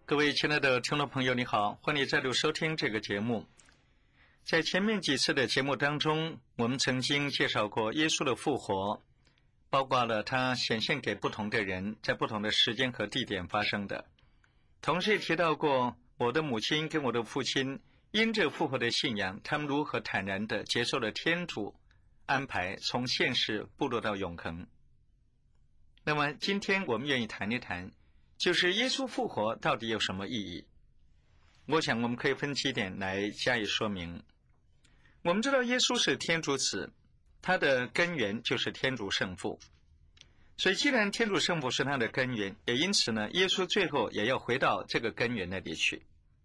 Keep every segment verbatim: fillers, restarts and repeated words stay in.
各位亲爱的听众朋友，你好，欢迎再度收听这个节目。在前面几次的节目当中，我们曾经介绍过耶稣的复活，包括了他显现给不同的人，在不同的时间和地点发生的。同时也提到过我的母亲跟我的父亲因着复活的信仰，他们如何坦然地接受了天主安排，从现世步入到永恒。那么今天我们愿意谈一谈，就是耶稣复活到底有什么意义？我想我们可以分几点来加以说明。我们知道耶稣是天主子，他的根源就是天主圣父。所以既然天主圣父是他的根源，也因此呢，耶稣最后也要回到这个根源那里去。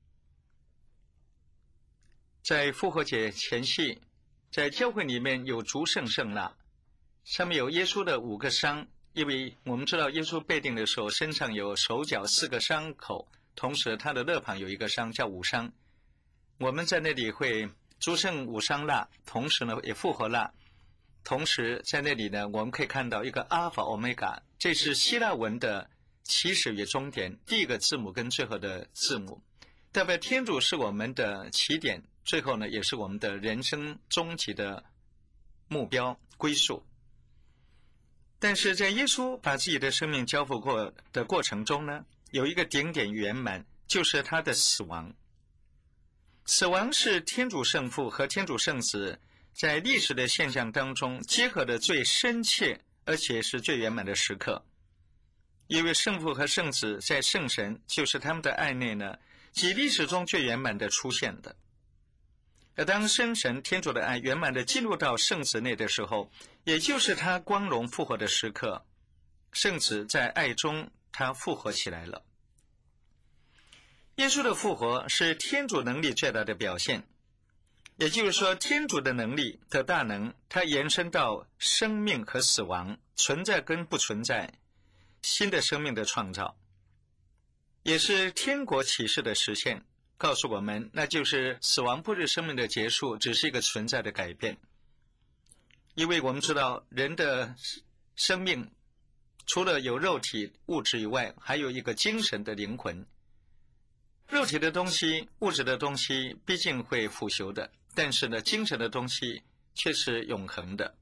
在复活节前夕，在教会里面有祝圣圣蜡，上面有耶稣的五个伤，因为我们知道耶稣被钉的时候身上有手脚四个伤口，同时他的肋旁有一个伤叫五伤。我们在那里会祝圣五伤蜡，同时呢也复活蜡，同时在那里呢我们可以看到一个阿尔法欧米伽，这是希腊文的起始与终点，第一个字母跟最后的字母，代表天主是我们的起点，最后呢也是我们的人生终极的目标归宿。但是在耶稣把自己的生命交付过的过程中呢，有一个顶点圆满，就是他的死亡。死亡是天主圣父和天主圣子在历史的现象当中结合的最深切而且是最圆满的时刻。因为圣父和圣子在圣神就是他们的爱内呢，即历史中最圆满的出现的。而当圣神天主的爱圆满的进入到圣子内的时候，也就是他光荣复活的时刻，圣子在爱中他复活起来了。耶稣的复活是天主能力最大的表现，也就是说天主的能力的大能，它延伸到生命和死亡，存在跟不存在，新的生命的创造，也是天国启示的实现，告诉我们那就是死亡不是生命的结束，只是一个存在的改变。因为我们知道人的生命除了有肉体物质以外，还有一个精神的灵魂。肉体的东西物质的东西毕竟会腐朽的，但是呢精神的东西却是永恒的。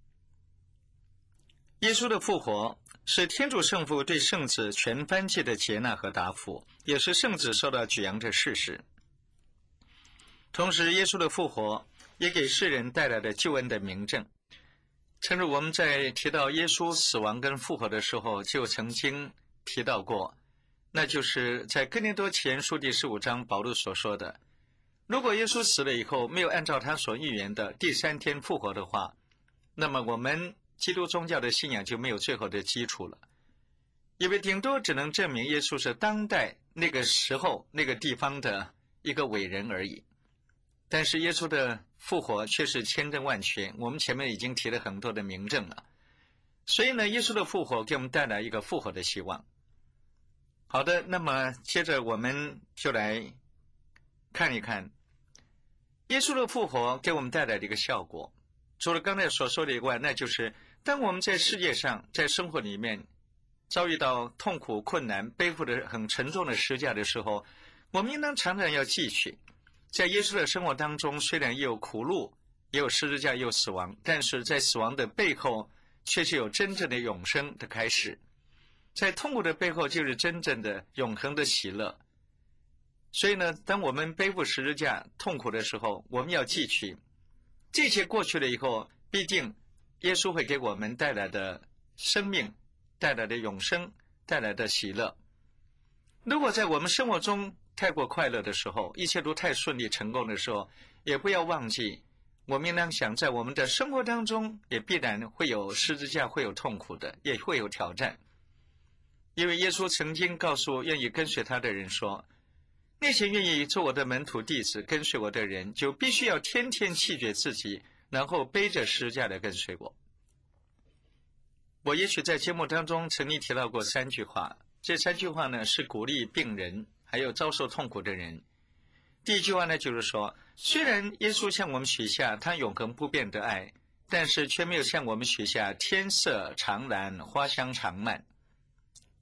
耶稣的复活是天主圣父对圣子全番界的接纳和答复，也是圣子受到举扬的事实。同时耶稣的复活也给世人带来了救恩的明证。正如我们在提到耶稣死亡跟复活的时候就曾经提到过，那就是在哥林多前书第十五章保罗所说的，如果耶稣死了以后没有按照他所预言的第三天复活的话，那么我们基督宗教的信仰就没有最后的基础了，因为顶多只能证明耶稣是当代那个时候那个地方的一个伟人而已。但是耶稣的复活却是千真万确，我们前面已经提了很多的明证了。所以呢，耶稣的复活给我们带来一个复活的希望。好的，那么接着我们就来看一看耶稣的复活给我们带来的一个效果。除了刚才所说的以外，那就是当我们在世界上在生活里面遭遇到痛苦困难，背负着很沉重的十字架的时候，我们应当常常要记取，在耶稣的生活当中虽然也有苦路，也有十字架，也有死亡，但是在死亡的背后却是有真正的永生的开始，在痛苦的背后就是真正的永恒的喜乐。所以呢，当我们背负十字架痛苦的时候，我们要记取这些过去了以后，必定耶稣会给我们带来的生命，带来的永生，带来的喜乐。如果在我们生活中太过快乐的时候，一切都太顺利成功的时候，也不要忘记我们应当想在我们的生活当中也必然会有十字架，会有痛苦的，也会有挑战。因为耶稣曾经告诉愿意跟随他的人说，那些愿意做我的门徒弟子跟随我的人，就必须要天天弃绝自己，然后背着十字架来跟随我。我也许在节目当中曾经提到过三句话，这三句话呢是鼓励病人还有遭受痛苦的人。第一句话呢就是说，虽然耶稣向我们许下他永恒不变的爱，但是却没有向我们许下天色长蓝花香长漫。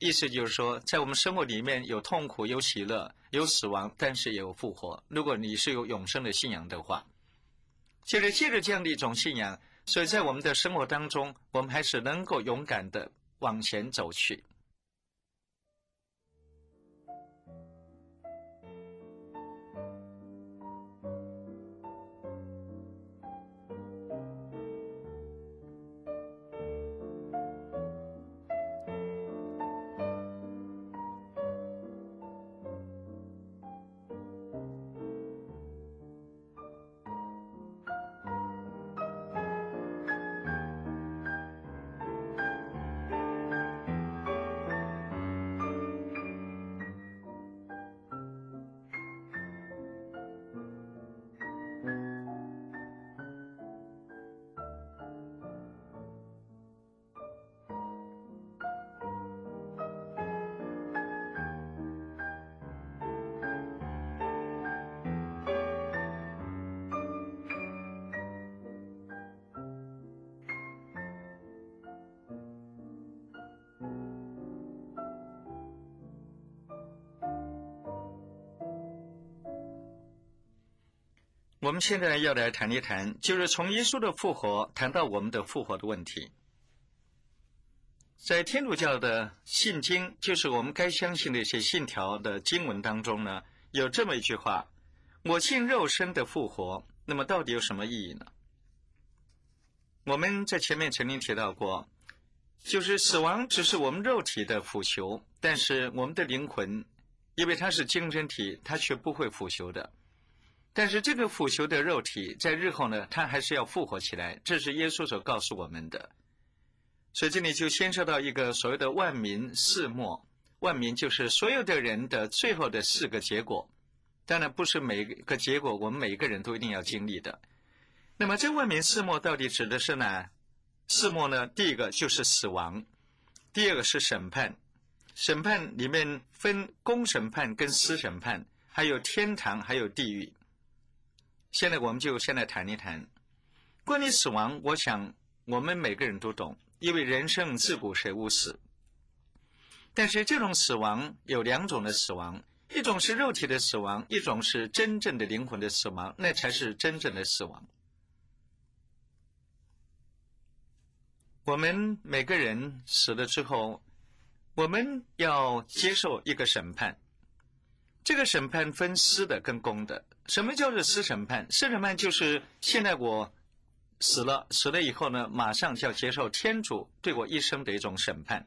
意思就是说，在我们生活里面有痛苦、有喜乐、有死亡，但是也有复活。如果你是有永生的信仰的话，接着借着这样的一种信仰，所以在我们的生活当中，我们还是能够勇敢的往前走去。我们现在要来谈一谈，就是从耶稣的复活谈到我们的复活的问题。在天主教的信经，就是我们该相信的一些信条的经文当中呢，有这么一句话：我信肉身的复活。那么到底有什么意义呢？我们在前面曾经提到过，就是死亡只是我们肉体的腐朽，但是我们的灵魂，因为它是精神体，它却不会腐朽的。但是这个腐朽的肉体在日后呢，它还是要复活起来，这是耶稣所告诉我们的。所以这里就牵涉到一个所谓的万民四末，万民就是所有的人的最后的四个结果，当然不是每个结果我们每一个人都一定要经历的。那么这万民四末到底指的是哪四末呢？第一个就是死亡，第二个是审判，审判里面分公审判跟私审判，还有天堂，还有地狱。现在我们就先来谈一谈关于死亡。我想我们每个人都懂，因为人生自古谁无死。但是这种死亡有两种的死亡，一种是肉体的死亡，一种是真正的灵魂的死亡，那才是真正的死亡。我们每个人死了之后，我们要接受一个审判，这个审判分私的跟公的。什么叫做私审判？私审判就是现在我死了，死了以后呢，马上就要接受天主对我一生的一种审判。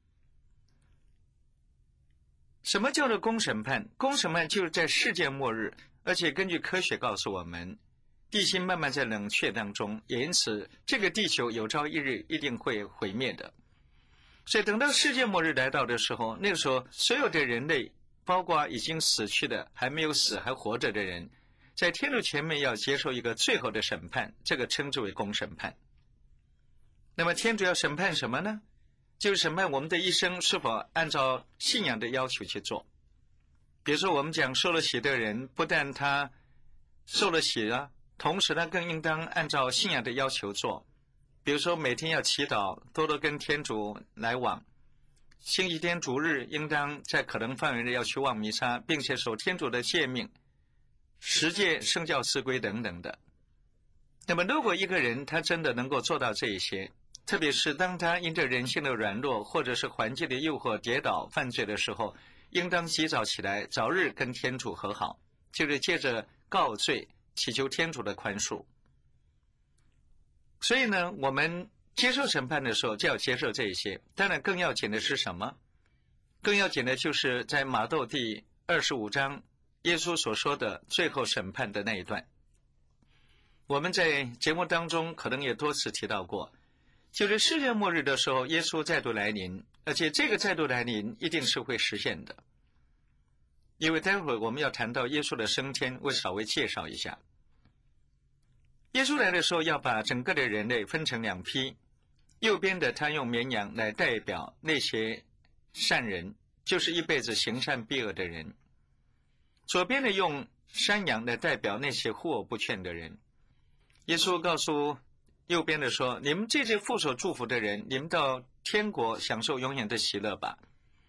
什么叫做公审判？公审判就是在世界末日，而且根据科学告诉我们，地心慢慢在冷却当中，也因此这个地球有朝一日一定会毁灭的。所以等到世界末日来到的时候，那个时候所有的人类，包括已经死去的、还没有死还活着的人，在天主前面要接受一个最后的审判，这个称之为公审判。那么天主要审判什么呢？就是审判我们的一生是否按照信仰的要求去做。比如说我们讲受了洗的人，不但他受了洗了，同时他更应当按照信仰的要求做。比如说每天要祈祷，多多跟天主来往，星期天主日应当在可能范围内要去望弥撒，并且守天主的诫命，十诫圣教四规等等的。那么如果一个人他真的能够做到这一些，特别是当他因着人性的软弱或者是环境的诱惑跌倒犯罪的时候，应当及早起来，早日跟天主和好，就是借着告罪祈求天主的宽恕。所以呢，我们接受审判的时候就要接受这一些。当然更要紧的是什么？更要紧的就是在马窦第二十五章耶稣所说的最后审判的那一段。我们在节目当中可能也多次提到过，就是世界末日的时候耶稣再度来临，而且这个再度来临一定是会实现的。因为待会儿我们要谈到耶稣的升天，我稍微介绍一下。耶稣来的时候要把整个的人类分成两批，右边的他用绵羊来代表那些善人，就是一辈子行善避恶的人；左边的用山羊来代表那些护我不劝的人。耶稣告诉右边的说，你们这些父所祝福的人，你们到天国享受永远的喜乐吧。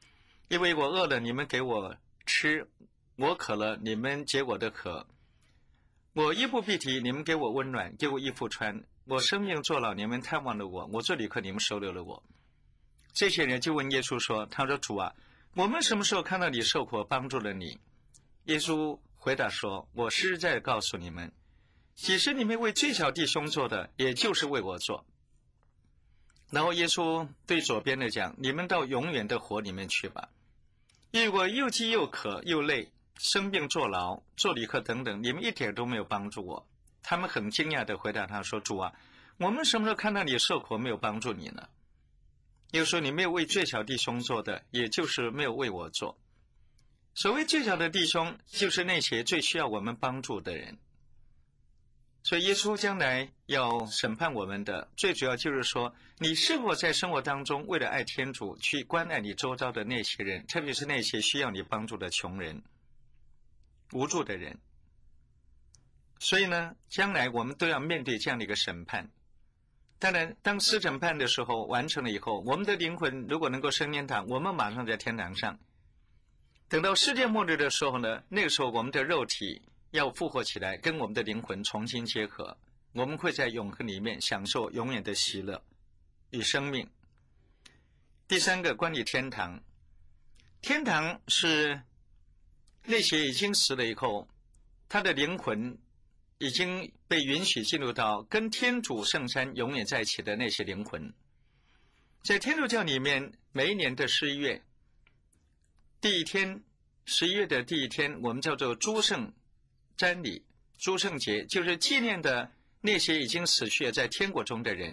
因为我饿了，你们给我吃；我渴了，你们解我的渴；我衣不蔽体，你们给我温暖，给我衣服穿；我生命作老，你们探望了我；我做旅客，你们收留了我。”这些人就问耶稣说：“他说主啊，我们什么时候看到你受苦，帮助了你？”耶稣回答说：“我实在告诉你们，其实你们为最小弟兄做的，也就是为我做。”然后耶稣对左边的讲：“你们到永远的火里面去吧。因为我又饥又渴又累，生病坐牢，做旅客等等，你们一点都没有帮助我。”他们很惊讶地回答他说：“主啊，我们什么时候看到你受苦，没有帮助你呢？”又说：“你没有为最小弟兄做的，也就是没有为我做。”所谓最小的弟兄，就是那些最需要我们帮助的人。所以耶稣将来要审判我们的，最主要就是说，你是否在生活当中为了爱天主，去关爱你周遭的那些人，特别是那些需要你帮助的穷人、无助的人。所以呢，将来我们都要面对这样的一个审判。当然，当司审判的时候完成了以后，我们的灵魂如果能够升天堂，我们马上在天堂上。等到世界末日的时候呢，那个时候我们的肉体要复活起来，跟我们的灵魂重新结合，我们会在永恒里面享受永远的喜乐与生命。第三个，关于天堂。天堂是那些已经死了以后，他的灵魂已经被允许进入到跟天主圣山永远在一起的那些灵魂。在天主教里面，每一年的十一月第一天，十一月的第一天，我们叫做诸圣瞻礼、诸圣节，就是纪念的那些已经死去了在天国中的人。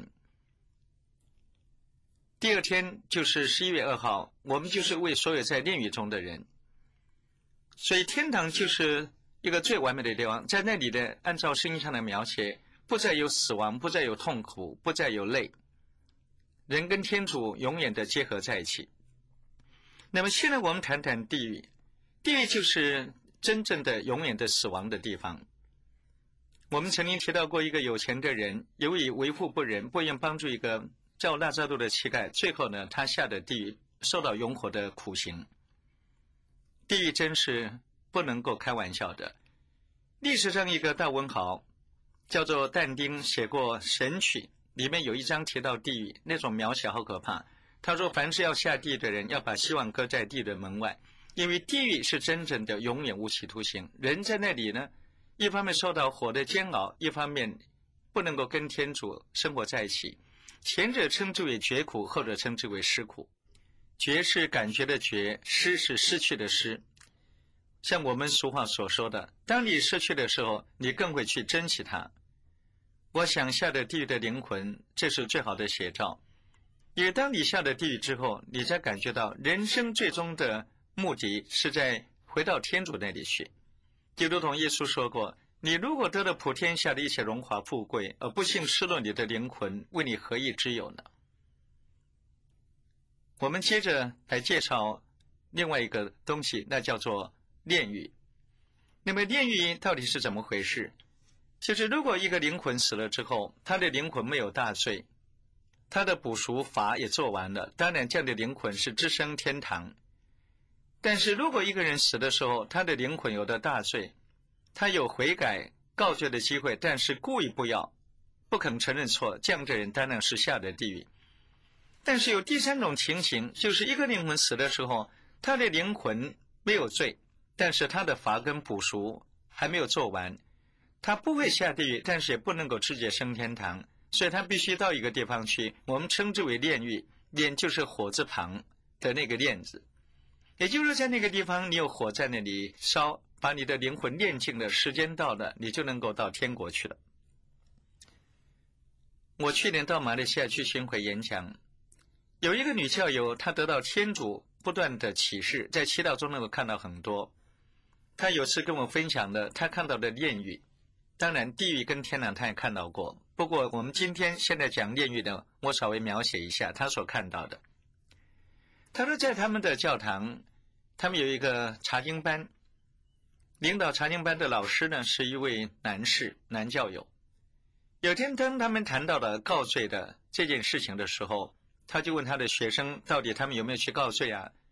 第二天就是十一月二号，我们就是为所有在炼狱中的人。所以天堂就是一个最完美的地方，在那里的按照圣经上的描写，不再有死亡，不再有痛苦，不再有泪，人跟天主永远的结合在一起。那么现在我们谈谈地狱。地狱就是真正的永远的死亡的地方。我们曾经提到过一个有钱的人，由于为富不仁，不愿帮助一个叫拉扎路的乞丐，最后呢，他下的地狱，受到永火的苦刑。地狱真是不能够开玩笑的。历史上一个大文豪叫做但丁，写过《神曲》，里面有一章提到地狱，那种描写好可怕。他说，凡是要下地狱的人，要把希望搁在地狱的门外，因为地狱是真正的永远无期徒刑。人在那里呢，一方面受到火的煎熬，一方面不能够跟天主生活在一起。前者称之为绝苦，后者称之为失苦。绝是感觉的绝，失是失去的失。像我们俗话所说的，当你失去的时候，你更会去珍惜它。我想下的地狱的灵魂，这是最好的写照。因为当你下了地狱之后，你才感觉到人生最终的目的是在回到天主那里去。就如同耶稣说过，你如果得了普天下的一切荣华富贵，而不幸失落你的灵魂，为你何益之有呢？我们接着来介绍另外一个东西，那叫做炼狱。那么炼狱到底是怎么回事？就是如果一个灵魂死了之后，他的灵魂没有大罪，他的补赎法也做完了，当然这样的灵魂是直升天堂。但是如果一个人死的时候，他的灵魂有的大罪，他有悔改告罪的机会，但是故意不要，不肯承认错，这样的人当然是下的地狱。但是有第三种情形，就是一个灵魂死的时候，他的灵魂没有罪，但是他的罚跟补赎还没有做完，他不会下地狱，但是也不能够直接升天堂，所以他必须到一个地方去，我们称之为炼狱。炼就是火字旁的那个炼字，也就是在那个地方你有火在那里烧，把你的灵魂炼尽了，时间到了，你就能够到天国去了。我去年到马来西亚去巡回演讲，有一个女教友，她得到天主不断的启示，在祈祷中能够看到很多。她有次跟我分享了她看到的炼狱，当然地狱跟天堂她也看到过，不过我们今天现在讲炼狱的，我稍微描写一下她所看到的。她说在他们的教堂，他们有一个查经班，领导查经班的老师呢是一位男士，男教友。有天当他们谈到了告罪的这件事情的时候，他就问他的学生，到底他们有没有去告罪啊？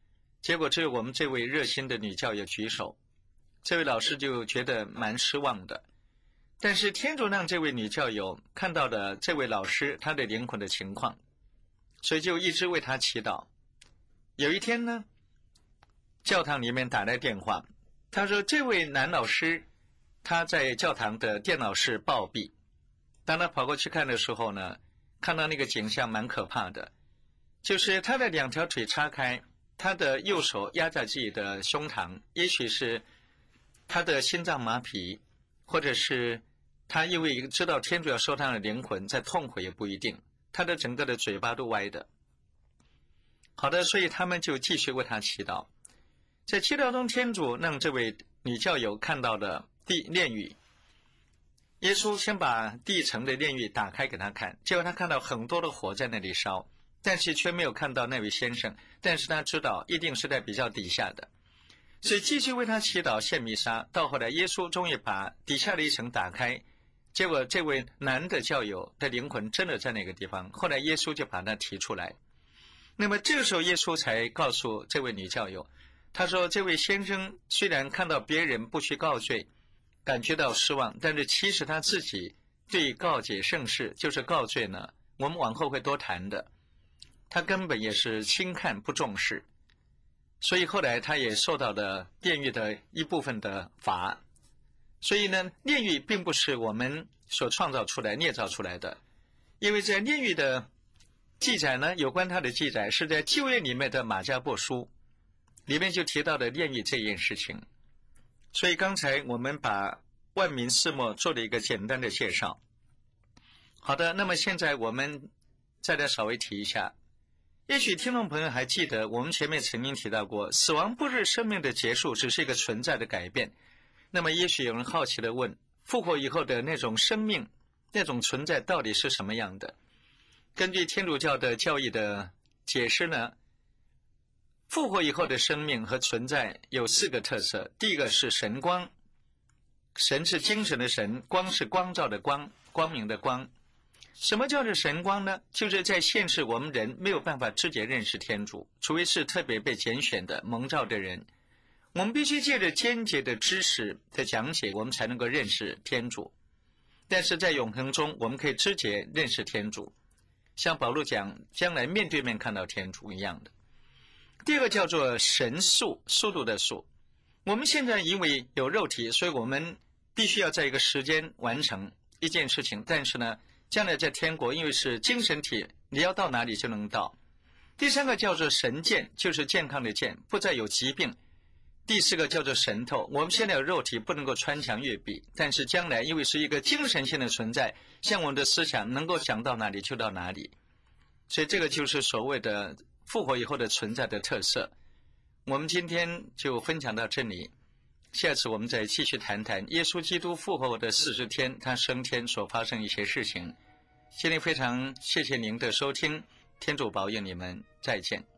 结果只有我们这位热心的女教友举手，这位老师就觉得蛮失望的。但是天主让这位女教友看到了这位老师她的灵魂的情况，所以就一直为她祈祷。有一天呢，教堂里面打来电话，他说这位男老师他在教堂的电脑室暴毙。当他跑过去看的时候呢，看到那个景象蛮可怕的，就是他的两条腿叉开，他的右手压在自己的胸膛，也许是他的心脏麻痹，或者是他因为知道天主要收他的灵魂在痛苦也不一定，他的整个的嘴巴都歪的。好的，所以他们就继续为他祈祷。在祈祷中，天主让这位女教友看到了地炼狱。耶稣先把地层的炼狱打开给他看，结果他看到很多的火在那里烧，但是却没有看到那位先生，但是他知道一定是在比较底下的，所以继续为他祈祷献弥撒。到后来耶稣终于把底下的一层打开，结果这位男的教友的灵魂真的在那个地方，后来耶稣就把他提出来。那么这个时候耶稣才告诉这位女教友，他说这位先生虽然看到别人不去告罪感觉到失望，但是其实他自己对告解圣事就是告罪呢，我们往后会多谈的，他根本也是轻看不重视，所以后来他也受到了炼狱的一部分的罚。所以呢，炼狱并不是我们所创造出来捏造出来的，因为在炼狱的记载呢，有关他的记载是在旧约里面的马加布书里面就提到了炼狱这件事情。所以刚才我们把万民四末做了一个简单的介绍。好的，那么现在我们再来稍微提一下，也许听众朋友还记得我们前面曾经提到过，死亡不是生命的结束，只是一个存在的改变。那么也许有人好奇的问，复活以后的那种生命那种存在到底是什么样的？根据天主教的教义的解释呢，复活以后的生命和存在有四个特色。第一个是神光，神是精神的神，光是光照的光，光明的光。什么叫做神光呢？就是在现世我们人没有办法直接认识天主，除非是特别被拣选的蒙召的人，我们必须借着间接的知识的讲解，我们才能够认识天主。但是在永恒中我们可以直接认识天主，像保禄讲将来面对面看到天主一样的。第二个叫做神速，速度的速。我们现在因为有肉体，所以我们必须要在一个时间完成一件事情，但是呢将来在天国因为是精神体，你要到哪里就能到。第三个叫做神健，就是健康的健，不再有疾病。第四个叫做神透，我们现在有肉体不能够穿墙越壁，但是将来因为是一个精神性的存在，像我们的思想能够想到哪里就到哪里，所以这个就是所谓的复活以后的存在的特色。我们今天就分享到这里，下次我们再继续谈谈耶稣基督复活的四十天他升天所发生一些事情。今天非常谢谢您的收听，天主保佑你们，再见。